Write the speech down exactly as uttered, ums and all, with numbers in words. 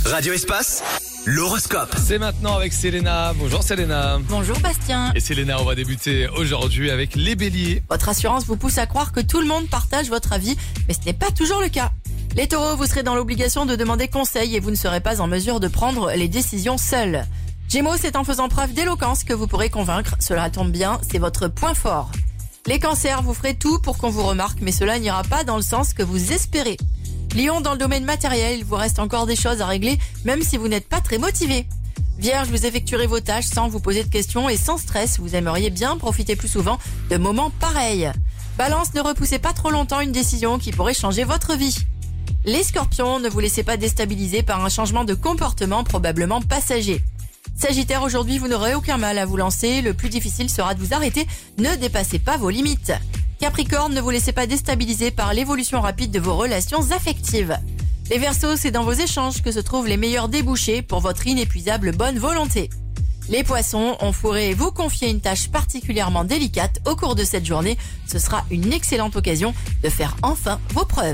Radio Espace, l'horoscope. C'est maintenant avec Selena. Bonjour Selena. Bonjour Bastien. Et Selena, on va débuter aujourd'hui avec les béliers. Votre assurance vous pousse à croire que tout le monde partage votre avis, mais ce n'est pas toujours le cas. Les taureaux, vous serez dans l'obligation de demander conseil et vous ne serez pas en mesure de prendre les décisions seuls. Gémeaux, c'est en faisant preuve d'éloquence que vous pourrez convaincre. Cela tombe bien, c'est votre point fort. Les cancers, vous ferez tout pour qu'on vous remarque, mais cela n'ira pas dans le sens que vous espérez. Lion, dans le domaine matériel, il vous reste encore des choses à régler, même si vous n'êtes pas très motivé. Vierge, vous effectuerez vos tâches sans vous poser de questions et sans stress. Vous aimeriez bien profiter plus souvent de moments pareils. Balance, ne repoussez pas trop longtemps une décision qui pourrait changer votre vie. Les scorpions, ne vous laissez pas déstabiliser par un changement de comportement probablement passager. Sagittaire, aujourd'hui, vous n'aurez aucun mal à vous lancer. Le plus difficile sera de vous arrêter. Ne dépassez pas vos limites. Capricorne, ne vous laissez pas déstabiliser par l'évolution rapide de vos relations affectives. Les Verseaux, c'est dans vos échanges que se trouvent les meilleurs débouchés pour votre inépuisable bonne volonté. Les Poissons, on pourrait vous confier une tâche particulièrement délicate au cours de cette journée. Ce sera une excellente occasion de faire enfin vos preuves.